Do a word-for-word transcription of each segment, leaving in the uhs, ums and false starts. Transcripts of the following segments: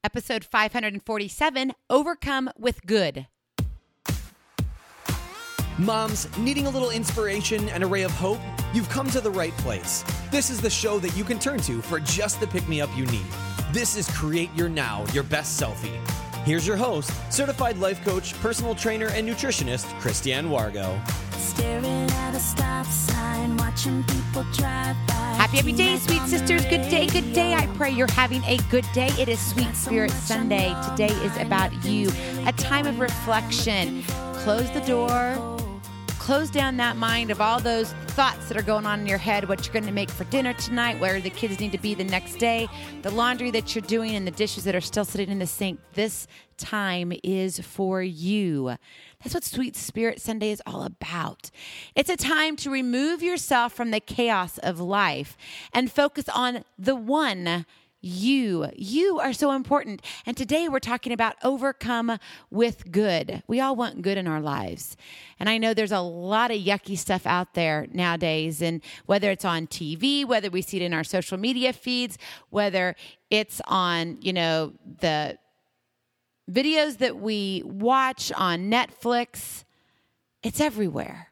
Episode five forty-seven, Overcome with Good. Moms, needing a little inspiration and a ray of hope? You've come to the right place. This is the show that you can turn to for just the pick-me-up you need. This is Create Your Now, Your Best Selfie. Here's your host, certified life coach, personal trainer, and nutritionist, Christiane Wargo. Staring at a stop sign, watching people drive by. Happy, happy day, sweet sisters. Good day, good day. I pray you're having a good day. It is Sweet Spirit Sunday. Today is about you, a time of reflection. Close the door. Close down that mind of all those thoughts that are going on in your head, what you're going to make for dinner tonight, where the kids need to be the next day, the laundry that you're doing, and the dishes that are still sitting in the sink. This time is for you. That's what Sweet Spirit Sunday is all about. It's a time to remove yourself from the chaos of life and focus on the one You. You are so important. And today we're talking about overcome with good. We all want good in our lives. And I know there's a lot of yucky stuff out there nowadays. And whether it's on T V, whether we see it in our social media feeds, whether it's on, you know, the videos that we watch on Netflix, it's everywhere.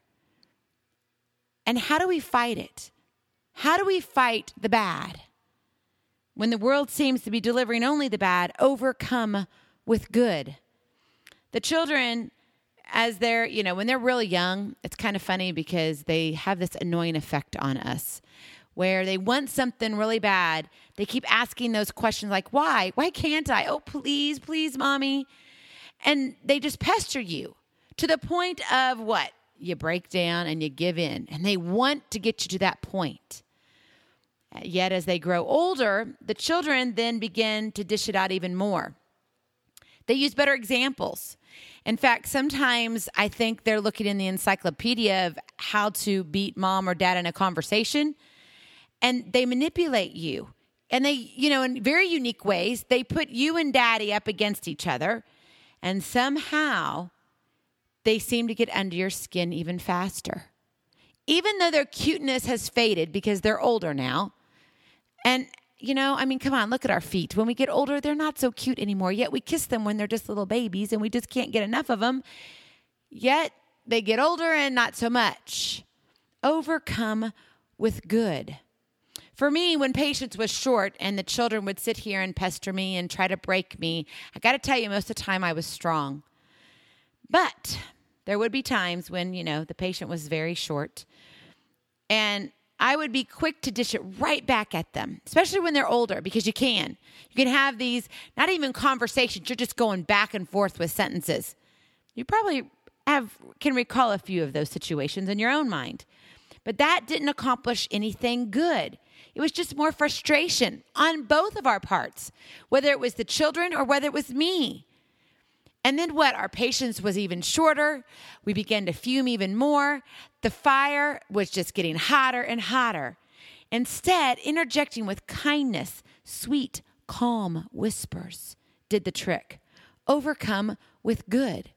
And how do we fight it? How do we fight the bad? When the world seems to be delivering only the bad, overcome with good. The children, as they're, you know, when they're really young, it's kind of funny because they have this annoying effect on us where they want something really bad. They keep asking those questions like, why? Why can't I? Oh, please, please, mommy. And they just pester you to the point of what? You break down and you give in. And they want to get you to that point. Yet as they grow older, the children then begin to dish it out even more. They use better examples. In fact, sometimes I think they're looking in the encyclopedia of how to beat mom or dad in a conversation, and they manipulate you. And they, you know, in very unique ways, they put you and daddy up against each other, and somehow they seem to get under your skin even faster. Even though their cuteness has faded because they're older now. And, you know, I mean, come on, look at our feet. When we get older, they're not so cute anymore. Yet we kiss them when they're just little babies and we just can't get enough of them. Yet they get older and not so much. Overcome with good. For me, when patience was short and the children would sit here and pester me and try to break me, I got to tell you, most of the time I was strong. But there would be times when, you know, the patient was very short and I would be quick to dish it right back at them, especially when they're older, because you can. You can have these, not even conversations, you're just going back and forth with sentences. You probably have can recall a few of those situations in your own mind. But that didn't accomplish anything good. It was just more frustration on both of our parts, whether it was the children or whether it was me. And then what? Our patience was even shorter. We began to fume even more. The fire was just getting hotter and hotter. Instead, interjecting with kindness, sweet, calm whispers did the trick. Overcome with good.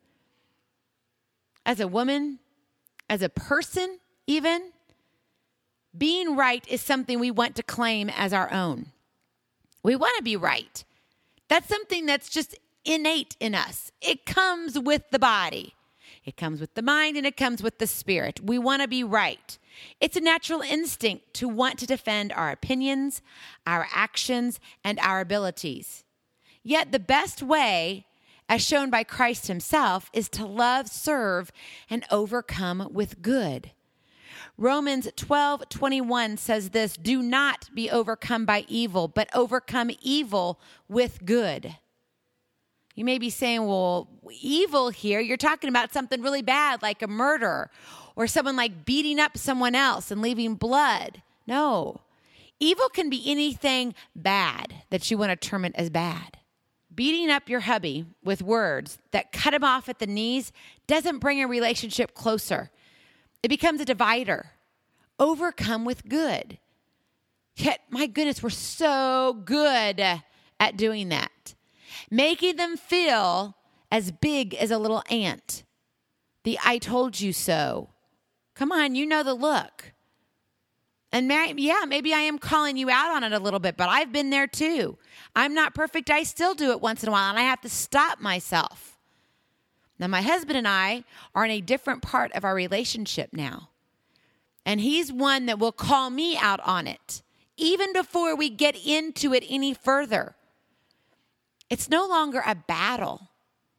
As a woman, as a person even, being right is something we want to claim as our own. We want to be right. That's something that's just innate in us. It comes with the body. It comes with the mind and it comes with the spirit. We want to be right. It's a natural instinct to want to defend our opinions, our actions, and our abilities. Yet the best way, as shown by Christ himself, is to love, serve, and overcome with good. Romans twelve twenty-one says this, do not be overcome by evil, but overcome evil with good. You may be saying, well, evil here, you're talking about something really bad like a murder or someone like beating up someone else and leaving blood. No, evil can be anything bad that you want to term it as bad. Beating up your hubby with words that cut him off at the knees doesn't bring a relationship closer. It becomes a divider. Overcome with good. Yet, my goodness, we're so good at doing that. Making them feel as big as a little ant. The I told you so. Come on, you know the look. And Mary, yeah, maybe I am calling you out on it a little bit, but I've been there too. I'm not perfect. I still do it once in a while, and I have to stop myself. Now, my husband and I are in a different part of our relationship now. And he's one that will call me out on it, even before we get into it any further. It's no longer a battle.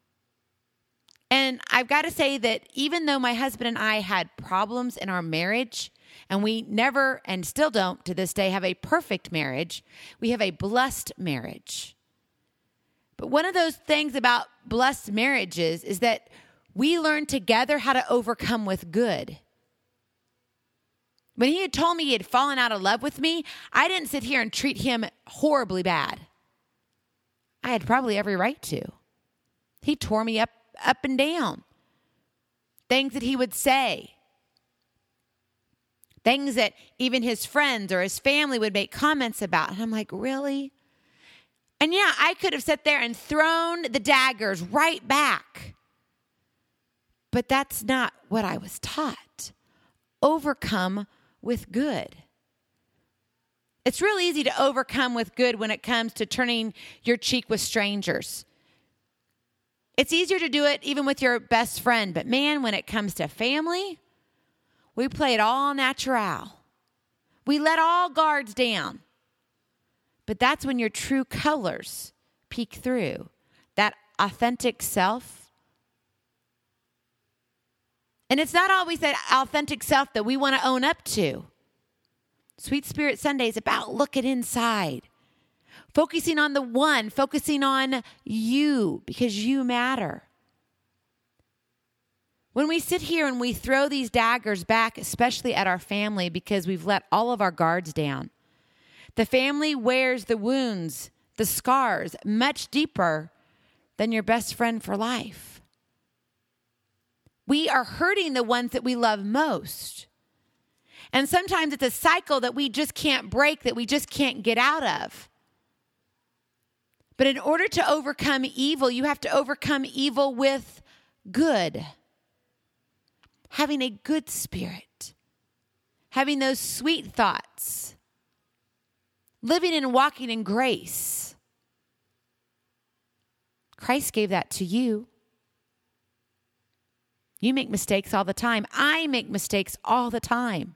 And I've got to say that even though my husband and I had problems in our marriage, and we never, and still don't to this day, have a perfect marriage, we have a blessed marriage. But one of those things about blessed marriages is that we learn together how to overcome with good. When he had told me he had fallen out of love with me, I didn't sit here and treat him horribly bad. I had probably every right to. He tore me up, up and down. Things that he would say. Things that even his friends or his family would make comments about. And I'm like, really? And yeah, I could have sat there and thrown the daggers right back. But that's not what I was taught. Overcome with good. It's real easy to overcome with good when it comes to turning your cheek with strangers. It's easier to do it even with your best friend. But man, when it comes to family, we play it all natural. We let all guards down. But that's when your true colors peek through. That authentic self. And it's not always that authentic self that we want to own up to. Sweet Spirit Sunday is about looking inside. Focusing on the one. Focusing on you because you matter. When we sit here and we throw these daggers back, especially at our family because we've let all of our guards down, the family wears the wounds, the scars, much deeper than your best friend for life. We are hurting the ones that we love most. And sometimes it's a cycle that we just can't break, that we just can't get out of. But in order to overcome evil, you have to overcome evil with good. Having a good spirit. Having those sweet thoughts. Living and walking in grace. Christ gave that to you. You make mistakes all the time. I make mistakes all the time.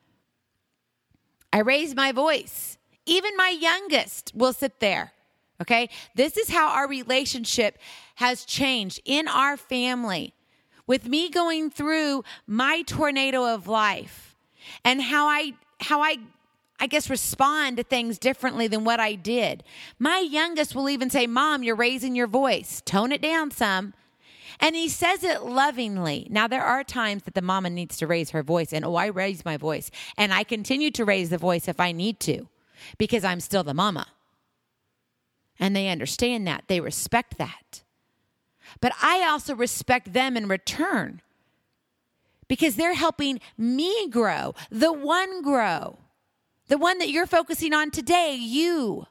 I raise my voice. Even my youngest will sit there. Okay? This is how our relationship has changed in our family. With me going through my tornado of life and how I, how I, I guess, respond to things differently than what I did. My youngest will even say, Mom, you're raising your voice. Tone it down some. And he says it lovingly. Now, there are times that the mama needs to raise her voice. And, oh, I raise my voice. And I continue to raise the voice if I need to. Because I'm still the mama. And they understand that. They respect that. But I also respect them in return. Because they're helping me grow. The one grow. The one that you're focusing on today, you.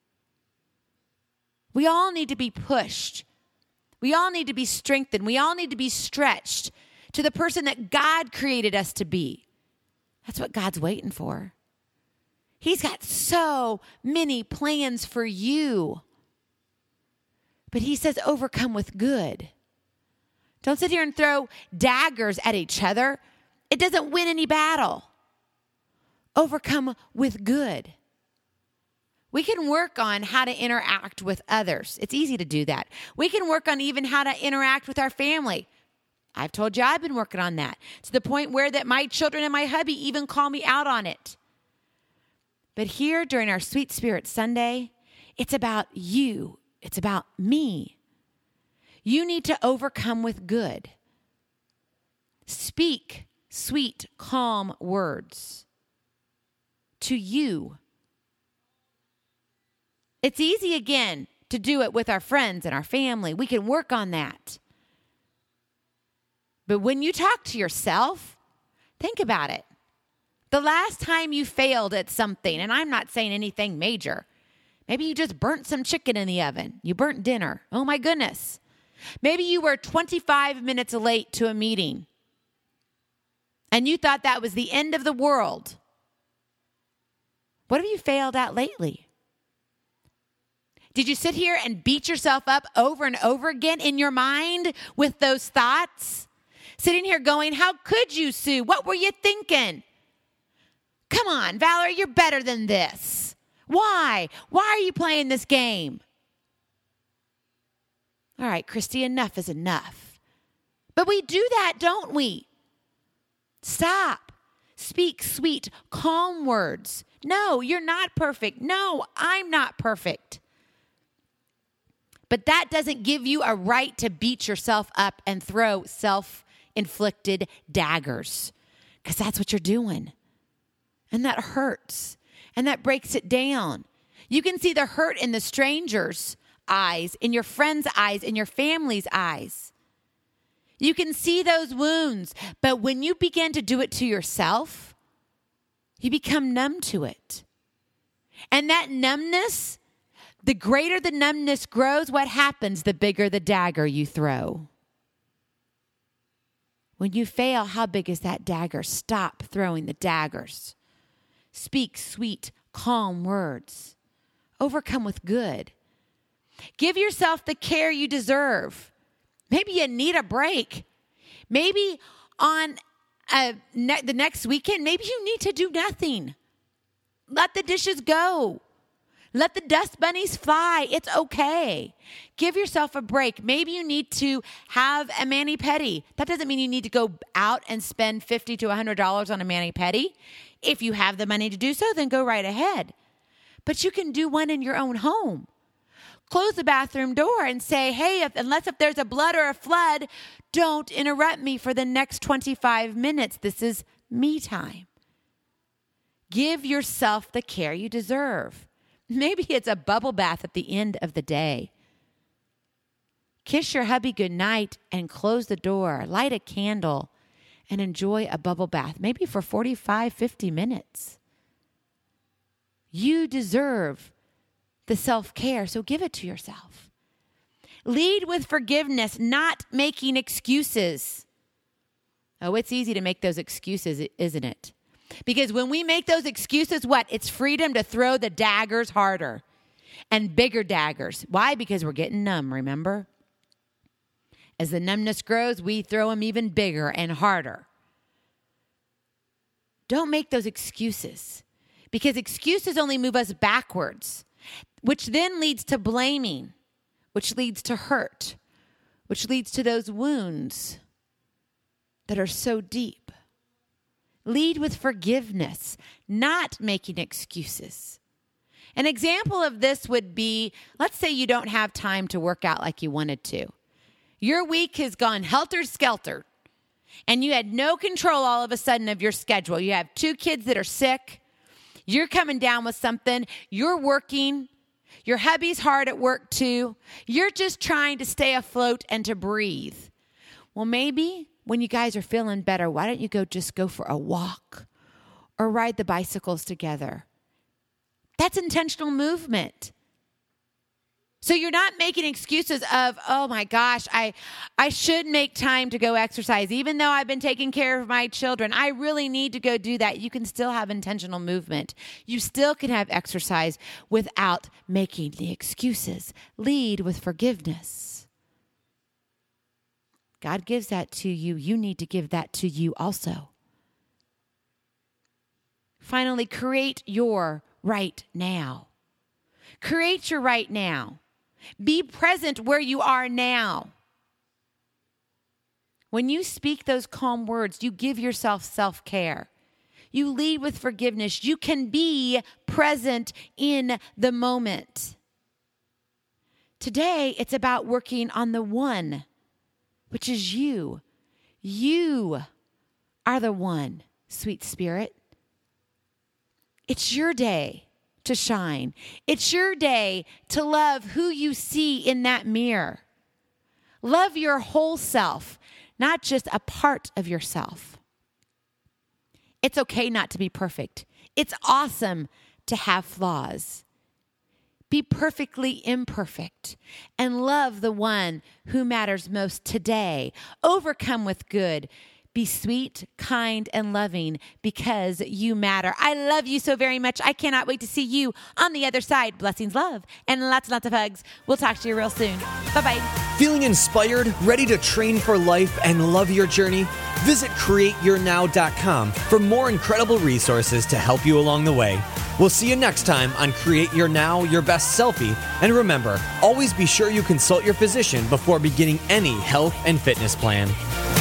We all need to be pushed. We all need to be strengthened. We all need to be stretched to the person that God created us to be. That's what God's waiting for. He's got so many plans for you. But he says, overcome with good. Don't sit here and throw daggers at each other. It doesn't win any battle. Overcome with good. We can work on how to interact with others. It's easy to do that. We can work on even how to interact with our family. I've told you I've been working on that to the point where that my children and my hubby even call me out on it. But here during our Sweet Spirit Sunday, it's about you. It's about me. You need to overcome with good. Speak sweet, calm words to you. It's easy, again, to do it with our friends and our family. We can work on that. But when you talk to yourself, think about it. The last time you failed at something, and I'm not saying anything major. Maybe you just burnt some chicken in the oven. You burnt dinner. Oh, my goodness. Maybe you were twenty-five minutes late to a meeting, and you thought that was the end of the world. What have you failed at lately? Did you sit here and beat yourself up over and over again in your mind with those thoughts? Sitting here going, how could you, Sue? What were you thinking? Come on, Valerie, you're better than this. Why? Why are you playing this game? All right, Christy, enough is enough. But we do that, don't we? Stop. Speak sweet, calm words. No, you're not perfect. No, I'm not perfect. But that doesn't give you a right to beat yourself up and throw self-inflicted daggers, because that's what you're doing. And that hurts. And that breaks it down. You can see the hurt in the stranger's eyes, in your friend's eyes, in your family's eyes. You can see those wounds. But when you begin to do it to yourself, you become numb to it. And that numbness, the greater the numbness grows, what happens? The bigger the dagger you throw. When you fail, how big is that dagger? Stop throwing the daggers. Speak sweet, calm words. Overcome with good. Give yourself the care you deserve. Maybe you need a break. Maybe on a, ne- the next weekend, maybe you need to do nothing. Let the dishes go. Let the dust bunnies fly. It's okay. Give yourself a break. Maybe you need to have a mani-pedi. That doesn't mean you need to go out and spend fifty to one hundred dollars on a mani-pedi. If you have the money to do so, then go right ahead. But you can do one in your own home. Close the bathroom door and say, hey, if, unless if there's a blood or a flood, don't interrupt me for the next twenty-five minutes. This is me time. Give yourself the care you deserve. Maybe it's a bubble bath at the end of the day. Kiss your hubby goodnight and close the door. Light a candle and enjoy a bubble bath, maybe for forty-five, fifty minutes. You deserve the self-care, so give it to yourself. Lead with forgiveness, not making excuses. Oh, it's easy to make those excuses, isn't it? Because when we make those excuses, what? It's freedom to throw the daggers harder and bigger daggers. Why? Because we're getting numb, remember? As the numbness grows, we throw them even bigger and harder. Don't make those excuses, because excuses only move us backwards, which then leads to blaming, which leads to hurt, which leads to those wounds that are so deep. Lead with forgiveness, not making excuses. An example of this would be, let's say you don't have time to work out like you wanted to. Your week has gone helter-skelter, and you had no control all of a sudden of your schedule. You have two kids that are sick. You're coming down with something. You're working. Your hubby's hard at work too. You're just trying to stay afloat and to breathe. Well, maybe when you guys are feeling better, why don't you go just go for a walk or ride the bicycles together? That's intentional movement. So you're not making excuses of, oh my gosh, I I should make time to go exercise. Even though I've been taking care of my children, I really need to go do that. You can still have intentional movement. You still can have exercise without making the excuses. Lead with forgiveness. God gives that to you. You need to give that to you also. Finally, create your right now. Create your right now. Be present where you are now. When you speak those calm words, you give yourself self-care. You lead with forgiveness. You can be present in the moment. Today, it's about working on the one, which is you. You are the one, sweet spirit. It's your day to shine. It's your day to love who you see in that mirror. Love your whole self, not just a part of yourself. It's okay not to be perfect. It's awesome to have flaws. Be perfectly imperfect and love the one who matters most today. Overcome with good. Be sweet, kind, and loving because you matter. I love you so very much. I cannot wait to see you on the other side. Blessings, love, and lots and lots of hugs. We'll talk to you real soon. Bye-bye. Feeling inspired, ready to train for life, and love your journey? Visit create your now dot com for more incredible resources to help you along the way. We'll see you next time on Create Your Now, Your Best Selfie. And remember, always be sure you consult your physician before beginning any health and fitness plan.